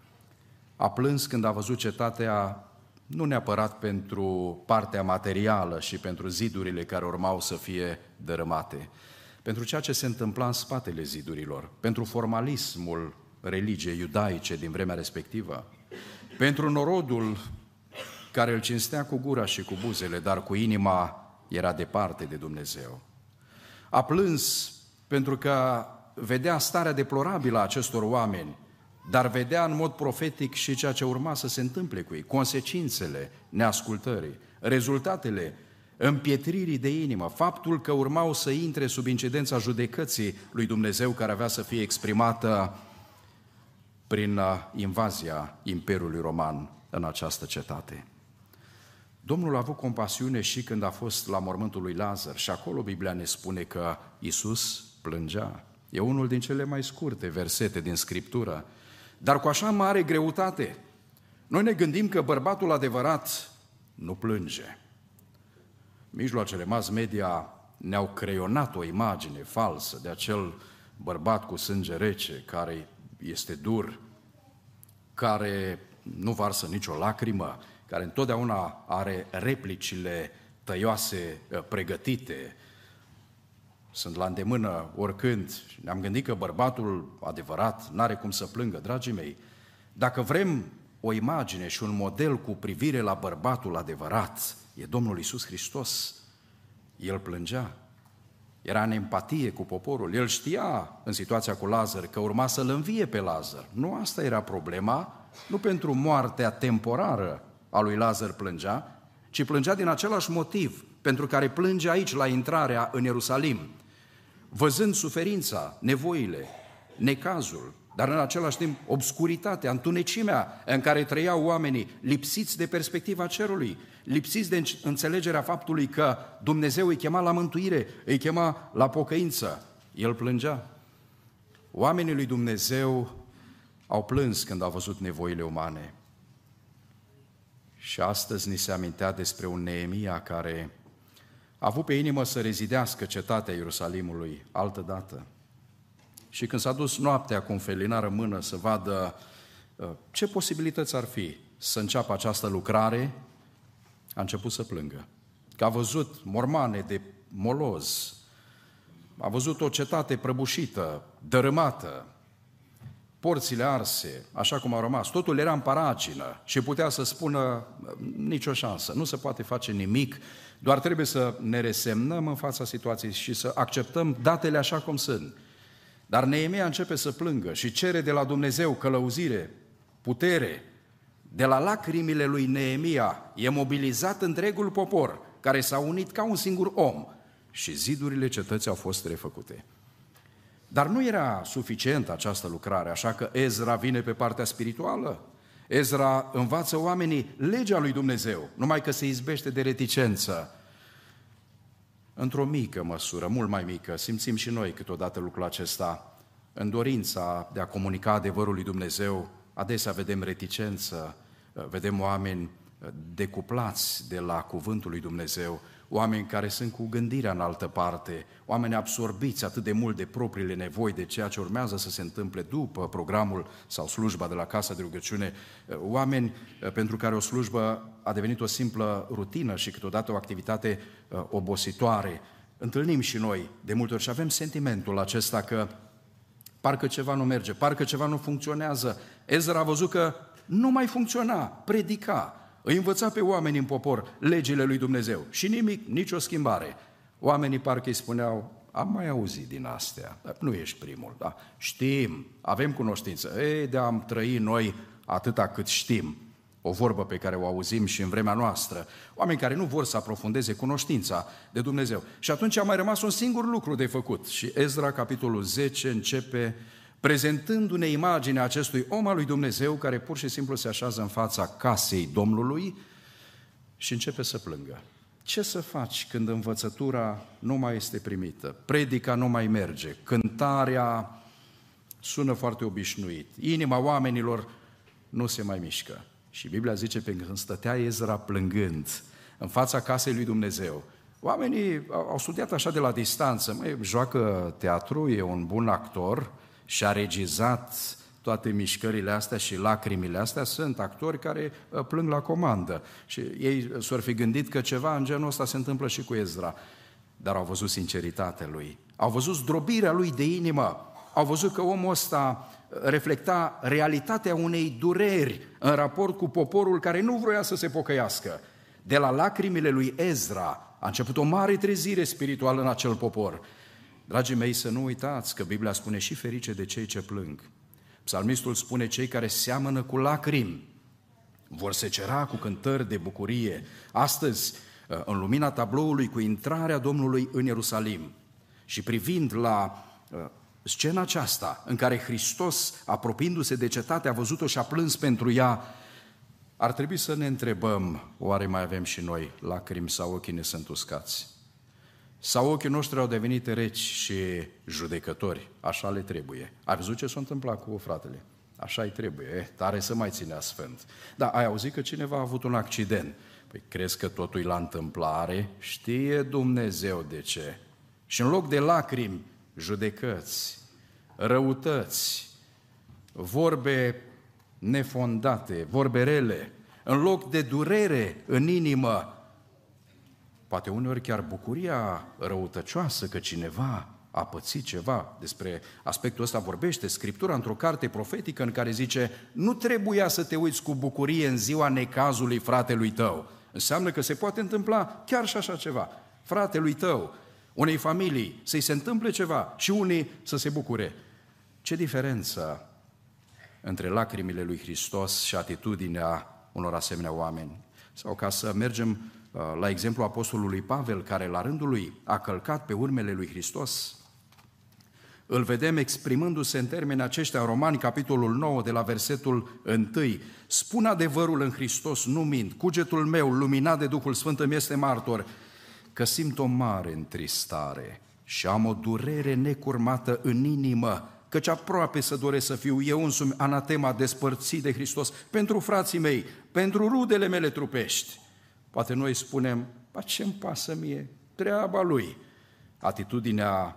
A: A plâns când a văzut cetatea, nu neapărat pentru partea materială și pentru zidurile care urmau să fie dărâmate, pentru ceea ce se întâmpla în spatele zidurilor, pentru formalismul religiei iudaice din vremea respectivă, pentru norodul care îl cinstea cu gura și cu buzele, dar cu inima era departe de Dumnezeu. A plâns pentru că vedea starea deplorabilă a acestor oameni, dar vedea în mod profetic și ceea ce urma să se întâmple cu ei, consecințele neascultării, rezultatele împietririi de inimă, faptul că urmau să intre sub incidența judecății lui Dumnezeu care avea să fie exprimată prin invazia Imperiului Roman în această cetate. Domnul a avut compasiune și când a fost la mormântul lui Lazar și acolo Biblia ne spune că Iisus plângea. E unul din cele mai scurte versete din Scriptură, dar cu așa mare greutate. Noi ne gândim că bărbatul adevărat nu plânge. Mijloacele mass media ne-au creionat o imagine falsă de acel bărbat cu sânge rece, care este dur, care nu varsă nicio lacrimă, care întotdeauna are replicile tăioase pregătite, sunt la îndemână oricând. Ne-am gândit că bărbatul adevărat n-are cum să plângă. Dragii mei, dacă vrem o imagine și un model cu privire la bărbatul adevărat, e Domnul Iisus Hristos. El plângea, era în empatie cu poporul, el știa în situația cu Lazar că urma să-l învie pe Lazar. Nu asta era problema, nu pentru moartea temporară a lui Lazar plângea, ci plângea din același motiv pentru care plânge aici la intrarea în Ierusalim, văzând suferința, nevoile, necazul, dar în același timp obscuritatea, întunecimea în care trăiau oamenii, lipsiți de perspectiva cerului, lipsiți de înțelegerea faptului că Dumnezeu îi chema la mântuire, îi chema la pocăință. El plângea. Oamenii lui Dumnezeu au plâns când au văzut nevoile umane. Și astăzi ni se amintea despre un Neemia care a avut pe inimă să rezidească cetatea Ierusalimului altădată. Și când s-a dus noaptea cu un felinar în mână să vadă ce posibilități ar fi să înceapă această lucrare, a început să plângă. Că a văzut mormane de moloz, a văzut o cetate prăbușită, dărâmată, porțile arse, așa cum au rămas, totul era în paragină și putea să spună nicio șansă, nu se poate face nimic, doar trebuie să ne resemnăm în fața situației și să acceptăm datele așa cum sunt. Dar Neemia începe să plângă și cere de la Dumnezeu călăuzire, putere. De la lacrimile lui Neemia e mobilizat întregul popor, care s-a unit ca un singur om și zidurile cetății au fost refăcute. Dar nu era suficientă această lucrare, așa că Ezra vine pe partea spirituală. Ezra învață oamenii legea lui Dumnezeu, numai că se izbește de reticență. într-o mică măsură, mult mai mică, simțim și noi câteodată lucrul acesta, în dorința de a comunica adevărul lui Dumnezeu, adesea vedem reticență, vedem oameni decuplați de la cuvântul lui Dumnezeu, oameni care sunt cu gândirea în altă parte, oameni absorbiți atât de mult de propriile nevoi, de ceea ce urmează să se întâmple după programul sau slujba de la casa de rugăciune, oameni pentru care o slujbă a devenit o simplă rutină și câteodată o activitate obositoare. Întâlnim și noi de multe ori și avem sentimentul acesta că parcă ceva nu merge, parcă ceva nu funcționează. Ezra a văzut că nu mai funcționa, predica, îi învăța pe oameni în popor legile lui Dumnezeu și nimic, nicio schimbare. Oamenii parcă îi spuneau, am mai auzit din astea, nu ești primul, da? Știm, avem cunoștință, ei, de-am trăit noi atâta cât știm. O vorbă pe care o auzim și în vremea noastră, oameni care nu vor să aprofundeze cunoștința de Dumnezeu. Și atunci a mai rămas un singur lucru de făcut și Ezra, capitolul zece, începe prezentându-ne imaginea acestui om al lui Dumnezeu care pur și simplu se așează în fața casei Domnului și începe să plângă. Ce să faci când învățătura nu mai este primită, predica nu mai merge, cântarea sună foarte obișnuit, inima oamenilor nu se mai mișcă? Și Biblia zice, pe când stătea Ezra plângând în fața casei lui Dumnezeu, oamenii au studiat așa de la distanță, măi, joacă teatru, e un bun actor și a regizat toate mișcările astea și lacrimile astea, sunt actori care plâng la comandă. Și ei s-or fi gândit că ceva în genul ăsta se întâmplă și cu Ezra, dar au văzut sinceritatea lui, au văzut zdrobirea lui de inimă, au văzut că omul ăsta reflecta realitatea unei dureri în raport cu poporul care nu vroia să se pocăiască. De la lacrimile lui Ezra a început o mare trezire spirituală în acel popor. Dragii mei, să nu uitați că Biblia spune și ferice de cei ce plâng. Psalmistul spune, cei care seamănă cu lacrimi vor secera cu cântări de bucurie. Astăzi, în lumina tabloului cu intrarea Domnului în Ierusalim și privind la scena aceasta în care Hristos, apropiindu-se de cetate, a văzut-o și a plâns pentru ea, ar trebui să ne întrebăm, oare mai avem și noi lacrimi sau ochii ne sunt uscați? Sau ochii noștri au devenit reci și judecători? Așa le trebuie. Ai văzut ce s-a întâmplat cu fratele? Așa-i trebuie, eh, tare să mai ținea sfânt. Da, ai auzit că cineva a avut un accident. Păi crezi că totul e la întâmplare? Știe Dumnezeu de ce. Și în loc de lacrimi, judecăți, răutăți, vorbe nefondate, vorbe rele, în loc de durere în inimă, poate uneori chiar bucuria răutăcioasă că cineva a pățit ceva. Despre aspectul ăsta vorbește Scriptura într-o carte profetică în care zice, nu trebuia să te uiți cu bucurie în ziua necazului fratelui tău. Înseamnă că se poate întâmpla chiar și așa ceva. Fratelui tău, unei familii, să-i se întâmple ceva și unii să se bucure. Ce diferență între lacrimile lui Hristos și atitudinea unor asemenea oameni? Sau ca să mergem la exemplu apostolului Pavel, care la rândul lui a călcat pe urmele lui Hristos, îl vedem exprimându-se în termeni aceștia în Romani, capitolul nouă, de la versetul unu. Spun adevărul în Hristos, nu mint, cugetul meu, luminat de Duhul Sfânt, îmi este martor, că simt o mare întristare și am o durere necurmată în inimă, căci aproape să doresc să fiu eu însumi anatema, despărțit de Hristos, pentru frații mei, pentru rudele mele trupești. Poate noi spunem, ba ce-mi pasă mie, treaba lui. Atitudinea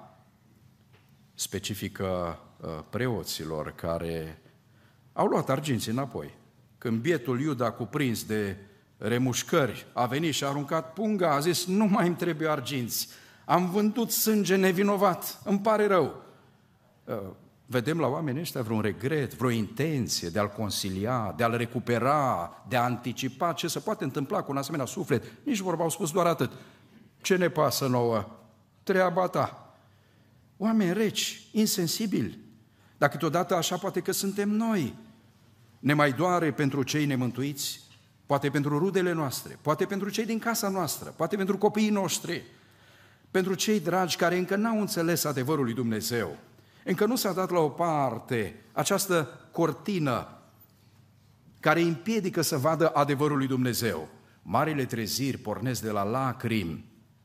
A: specifică preoților care au luat arginții înapoi. Când bietul Iuda, cuprins de remușcări, a venit și a aruncat punga, a zis, nu mai îmi trebuie arginți, am vândut sânge nevinovat, îmi pare rău. Vedem la oamenii ăștia vreun regret, vreo intenție de a-l consilia, de a-l recupera, de a anticipa ce se poate întâmpla cu un asemenea suflet. Nici vorba, au spus doar atât. Ce ne pasă nouă? Treaba ta. Oameni reci, insensibili. Dar câteodată așa poate că suntem noi. Ne mai doare pentru cei nemântuiți, poate pentru rudele noastre, poate pentru cei din casa noastră, poate pentru copiii noștri, pentru cei dragi care încă n-au înțeles adevărul lui Dumnezeu. Încă nu s-a dat la o parte această cortină care îi împiedică să vadă adevărul lui Dumnezeu. Marile treziri pornesc de la lacrimi,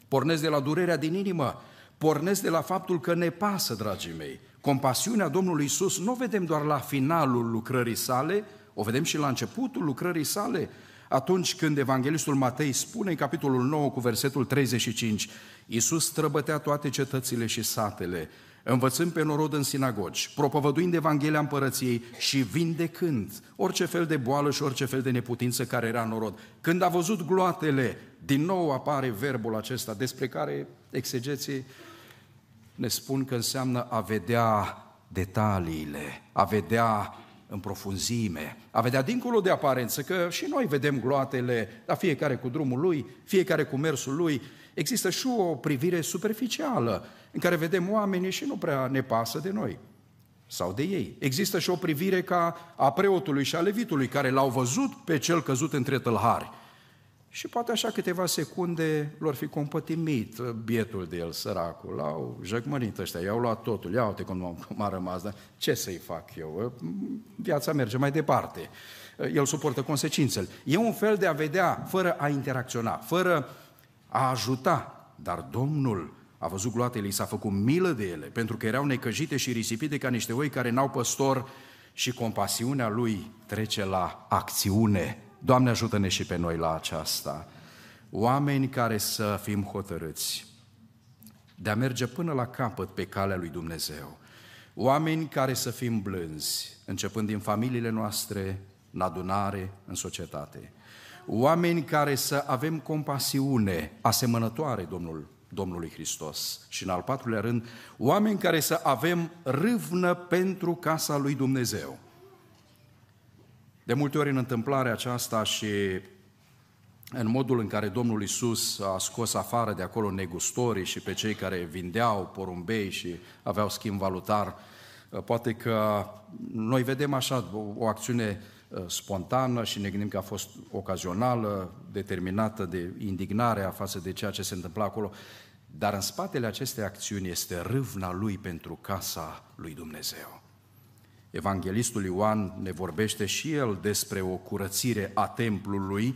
A: pornesc de la durerea din inimă, pornesc de la faptul că ne pasă, dragii mei. Compasiunea Domnului Iisus nu o vedem doar la finalul lucrării sale, o vedem și la începutul lucrării sale, atunci când evanghelistul Matei spune în capitolul nouă cu versetul treizeci și cinci, Iisus străbătea toate cetățile și satele, învățând pe norod în sinagogi, propovăduind Evanghelia Împărăției și vindecând orice fel de boală și orice fel de neputință care era în norod. Când a văzut gloatele, din nou apare verbul acesta despre care exegeții ne spun că înseamnă a vedea detaliile, a vedea în profunzime, a vedea dincolo de aparență, că și noi vedem gloatele, dar fiecare cu drumul lui, fiecare cu mersul lui. Există și o privire superficială în care vedem oamenii și nu prea ne pasă de noi sau de ei. Există și o privire ca a preotului și a levitului care l-au văzut pe cel căzut între tâlhari. Și poate așa câteva secunde l-or fi compătimit bietul de el, săracul, l-au jăcmănit ăștia, i-au luat totul, ia uite cum a rămas, dar ce să-i fac eu? Viața merge mai departe, el suportă consecințele. E un fel de a vedea fără a interacționa, fără a ajuta, dar Domnul a văzut gloatele, i s-a făcut milă de ele, pentru că erau necăjite și risipite ca niște oi care n-au păstor și compasiunea lui trece la acțiune. Doamne, ajută-ne și pe noi la aceasta. Oameni care să fim hotărâți de a merge până la capăt pe calea lui Dumnezeu. Oameni care să fim blânzi, începând din familiile noastre, în adunare, în societate. Oameni care să avem compasiune asemănătoare Domnul, Domnului Hristos. Și în al patrulea rând, oameni care să avem râvnă pentru casa lui Dumnezeu. De multe ori în întâmplarea aceasta și în modul în care Domnul Iisus a scos afară de acolo negustorii și pe cei care vindeau porumbei și aveau schimb valutar, poate că noi vedem așa o acțiune spontană și ne gândim că a fost ocazională, determinată de indignarea față de ceea ce se întâmpla acolo, dar în spatele acestei acțiuni este râvna lui pentru casa lui Dumnezeu. Evanghelistul Ioan ne vorbește și el despre o curățire a templului.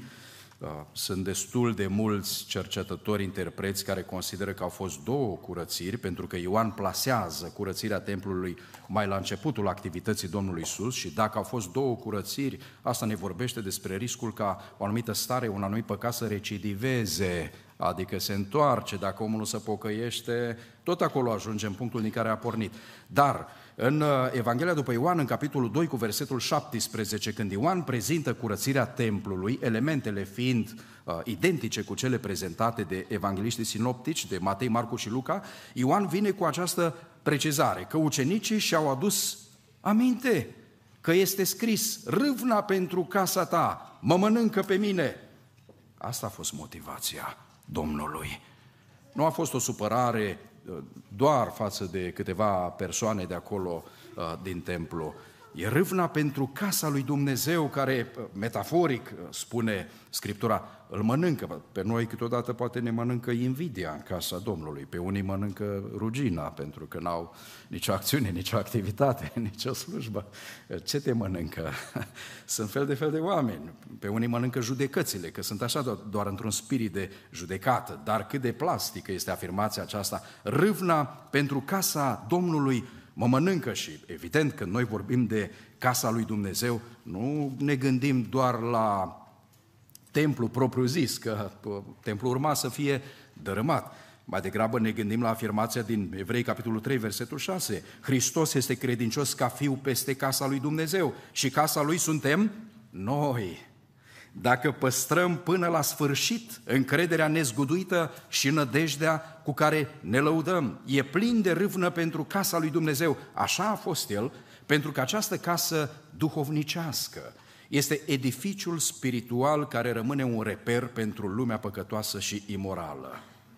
A: Sunt destul de mulți cercetători, interpreți care consideră că au fost două curățiri, pentru că Ioan plasează curățirea templului mai la începutul activității Domnului Iisus și dacă au fost două curățiri, asta ne vorbește despre riscul ca o anumită stare, un anumit păcat să recidiveze, adică se întoarce, dacă omul nu se pocăiește, tot acolo ajunge în punctul din care a pornit. Dar în Evanghelia după Ioan, în capitolul doi, cu versetul șaptesprezece, când Ioan prezintă curățirea templului, elementele fiind uh, identice cu cele prezentate de evangeliștii sinoptici, de Matei, Marcu și Luca, Ioan vine cu această precizare, că ucenicii și-au adus aminte că este scris, râvna pentru casa ta, mă mănâncă pe mine. Asta a fost motivația Domnului. Nu a fost o supărare doar față de câteva persoane de acolo din templu. E râvna pentru casa lui Dumnezeu care, metaforic, spune Scriptura, îl mănâncă. Pe noi câteodată poate ne mănâncă invidia în casa Domnului. Pe unii mănâncă rugina pentru că n-au nicio acțiune, nicio activitate, nicio slujbă. Ce te mănâncă? Sunt fel de fel de oameni. Pe unii mănâncă judecățile, că sunt așa doar într-un spirit de judecată. Dar cât de plastică este afirmația aceasta. Râvna pentru casa Domnului mă mănâncă și evident când noi vorbim de casa lui Dumnezeu, nu ne gândim doar la templu propriu-zis, că templul urma să fie dărâmat. Mai degrabă ne gândim la afirmația din Evrei, capitolul trei, versetul șase. Hristos este credincios ca fiu peste casa lui Dumnezeu și casa lui suntem noi. Dacă păstrăm până la sfârșit încrederea nezguduită și nădejdea cu care ne lăudăm, e plin de râvnă pentru casa lui Dumnezeu. Așa a fost el, pentru că această casă duhovnicească este edificiul spiritual care rămâne un reper pentru lumea păcătoasă și imorală.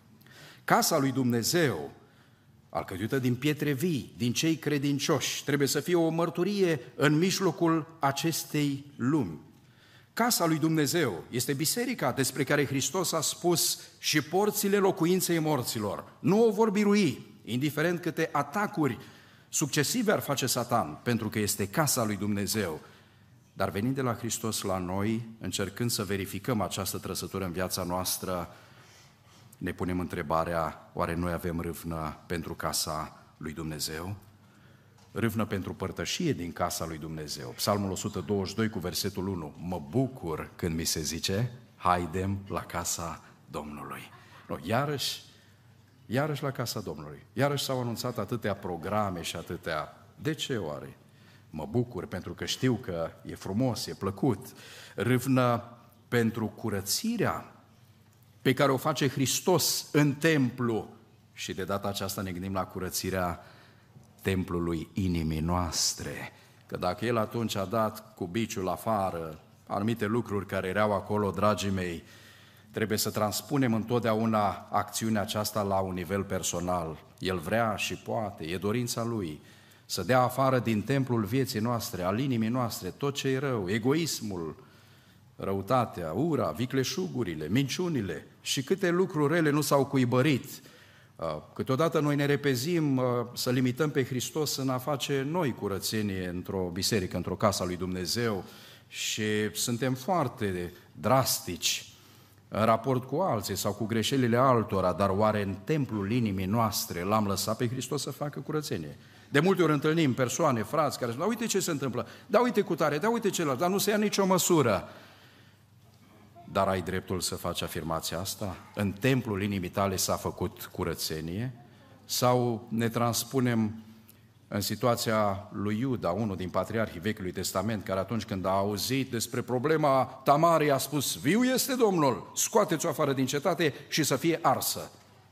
A: Casa lui Dumnezeu, alcătuită din pietre vii, din cei credincioși, trebuie să fie o mărturie în mijlocul acestei lumi. Casa lui Dumnezeu este biserica despre care Hristos a spus și porțile locuinței morților. Nu o vor birui, indiferent câte atacuri succesive ar face Satan, pentru că este casa lui Dumnezeu. Dar venind de la Hristos la noi, încercând să verificăm această trăsătură în viața noastră, ne punem întrebarea, oare noi avem râvnă pentru casa lui Dumnezeu? Râvnă pentru părtășie din casa lui Dumnezeu. Psalmul o sută douăzeci și doi cu versetul unu. Mă bucur când mi se zice, haidem la casa Domnului. No, iarăși, iarăși la casa Domnului. Iarăși s-au anunțat atâtea programe și atâtea. De ce oare? Mă bucur pentru că știu că e frumos, e plăcut. Râvnă pentru curățirea pe care o face Hristos în templu. Și de data aceasta ne gândim la curățirea templului inimii noastre. Că dacă El atunci a dat cu biciul afară anumite lucruri care erau acolo, dragii mei, trebuie să transpunem întotdeauna acțiunea aceasta la un nivel personal. El vrea și poate, e dorința Lui, să dea afară din templul vieții noastre, al inimii noastre, tot ce e rău, egoismul, răutatea, ura, vicleșugurile, minciunile și câte lucruri rele nu s-au cuibărit. Câteodată noi ne repezim să limităm pe Hristos în a face noi curățenie într-o biserică, într-o casă a lui Dumnezeu și suntem foarte drastici în raport cu alții sau cu greșelile altora, dar oare în templul inimii noastre l-am lăsat pe Hristos să facă curățenie? De multe ori întâlnim persoane, frați, care spun, da uite ce se întâmplă, da uite cu tare, da uite celălalt, dar nu se ia nicio măsură. Dar ai dreptul să faci afirmația asta? În templul inimii tale s-a făcut curățenie? Sau ne transpunem în situația lui Iuda, unul din patriarhii Vechiului Testament, care atunci când a auzit despre problema Tamarei a spus, viu este Domnul, scoateți-o afară din cetate și să fie arsă.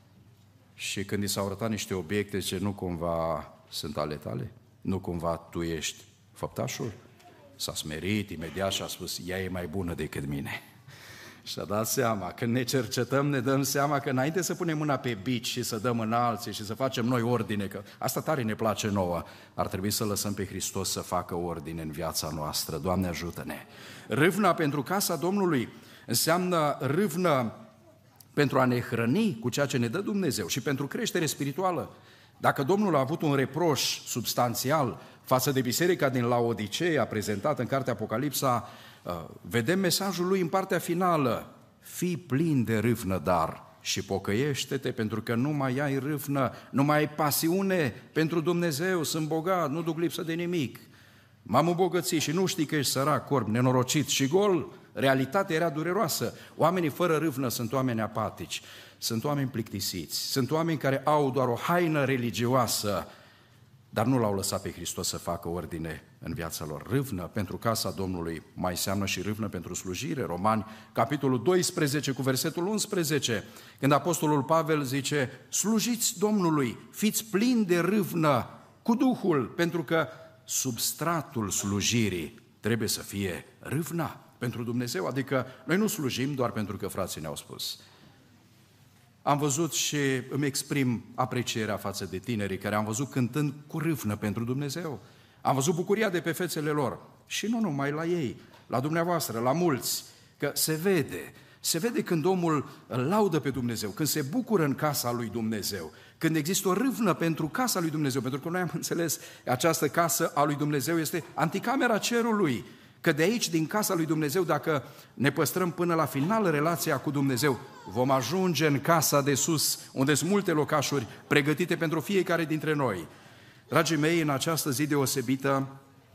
A: Și când i s-au arătat niște obiecte, ce nu cumva sunt ale tale? Nu cumva tu ești făptașul? S-a smerit imediat și a spus, ea e mai bună decât mine. Și a dat seama, când ne cercetăm, ne dăm seama că înainte să punem mâna pe bici și să dăm în alții și să facem noi ordine, că asta tare ne place nouă, ar trebui să lăsăm pe Hristos să facă ordine în viața noastră. Doamne, ajută-ne! Râvna pentru casa Domnului înseamnă râvnă pentru a ne hrăni cu ceea ce ne dă Dumnezeu și pentru creștere spirituală. Dacă Domnul a avut un reproș substanțial față de biserica din Laodiceea, prezentată în cartea Apocalipsa, vedem mesajul lui în partea finală. Fii plin de râvnă, dar și pocăiește-te, pentru că nu mai ai râvnă, nu mai ai pasiune pentru Dumnezeu, sunt bogat, nu duc lipsă de nimic. M-am îmbogățit și nu știi că ești sărac, corb, nenorocit și gol. Realitatea era dureroasă. Oamenii fără râvnă sunt oameni apatici, sunt oameni plictisiți, sunt oameni care au doar o haină religioasă, dar nu l-au lăsat pe Hristos să facă ordine în viața lor. Râvnă pentru casa Domnului mai înseamnă și râvnă pentru slujire. Romani, capitolul doisprezece, cu versetul unsprezece, când apostolul Pavel zice, slujiți Domnului, fiți plini de râvnă cu Duhul, pentru că substratul slujirii trebuie să fie râvna pentru Dumnezeu. Adică noi nu slujim doar pentru că frații ne-au spus. Am văzut și îmi exprim aprecierea față de tinerii care am văzut cântând cu râvnă pentru Dumnezeu. Am văzut bucuria de pe fețele lor. Și nu numai la ei, la dumneavoastră, la mulți, că se vede. Se vede când omul îl laudă pe Dumnezeu, când se bucură în casa lui Dumnezeu, când există o râvnă pentru casa lui Dumnezeu, pentru că noi am înțeles că această casă a lui Dumnezeu este anticamera cerului, că de aici, din casa lui Dumnezeu, dacă ne păstrăm până la final relația cu Dumnezeu, vom ajunge în casa de sus, unde sunt multe locașuri pregătite pentru fiecare dintre noi. Dragii mei, în această zi deosebită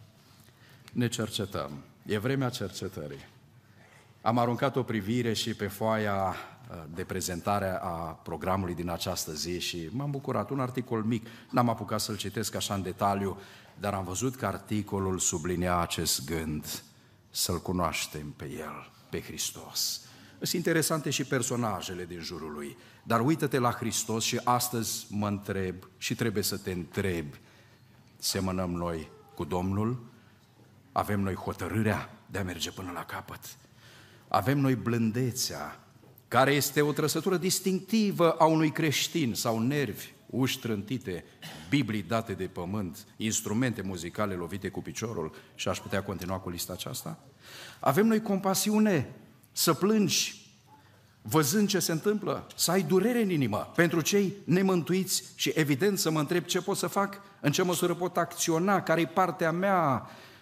A: ne cercetăm. E vremea cercetării. Am aruncat o privire și pe foaia de prezentare a programului din această zi și m-am bucurat. Un articol mic, n-am apucat să-l citesc așa în detaliu, dar am văzut că articolul sublinea acest gând, să-L cunoaștem pe El, pe Hristos. Sunt interesante și personajele din jurul Lui, dar uită-te la Hristos și astăzi mă întreb și trebuie să te întrebi, semănăm noi cu Domnul? Avem noi hotărârea de a merge până la capăt? Avem noi blândețea, care este o trăsătură distinctivă a unui creștin, sau nervi, uși trântite, Biblii date de pământ, instrumente muzicale lovite cu piciorul și aș putea continua cu lista aceasta? Avem noi compasiune să plângi văzând ce se întâmplă, să ai durere în inimă pentru cei nemântuiți și evident să mă întreb ce pot să fac, în ce măsură pot acționa, care-i partea mea,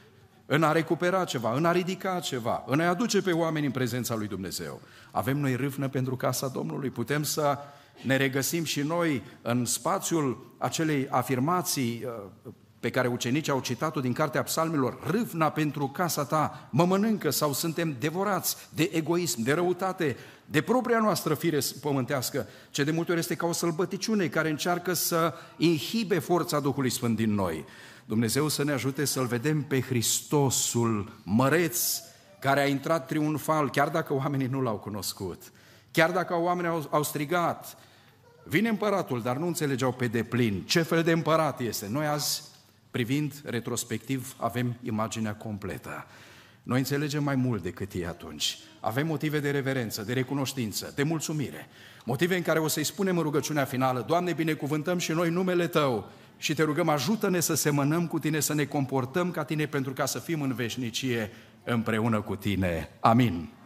A: în a recupera ceva, în a ridica ceva, în a aduce pe oameni în prezența lui Dumnezeu. Avem noi râvnă pentru casa Domnului, putem să ne regăsim și noi în spațiul acelei afirmații pe care ucenicii au citat-o din Cartea Psalmilor: râvna pentru casa ta mă mănâncă, sau suntem devorați de egoism, de răutate, de propria noastră fire pământească, ce de multe ori este ca o sălbăticiune care încearcă să inhibe forța Duhului Sfânt din noi. Dumnezeu să ne ajute să-L vedem pe Hristosul măreț, care a intrat triumfal, chiar dacă oamenii nu L-au cunoscut, chiar dacă oamenii au, au strigat: vine împăratul, dar nu înțelegeau pe deplin ce fel de împărat este. Noi azi, privind retrospectiv, avem imaginea completă. Noi înțelegem mai mult decât ei atunci. Avem motive de reverență, de recunoștință, de mulțumire. Motive în care o să-i spunem în rugăciunea finală: Doamne, binecuvântăm și noi numele Tău și Te rugăm, ajută-ne să semănăm cu Tine, să ne comportăm ca Tine, pentru ca să fim în veșnicie împreună cu Tine. Amin.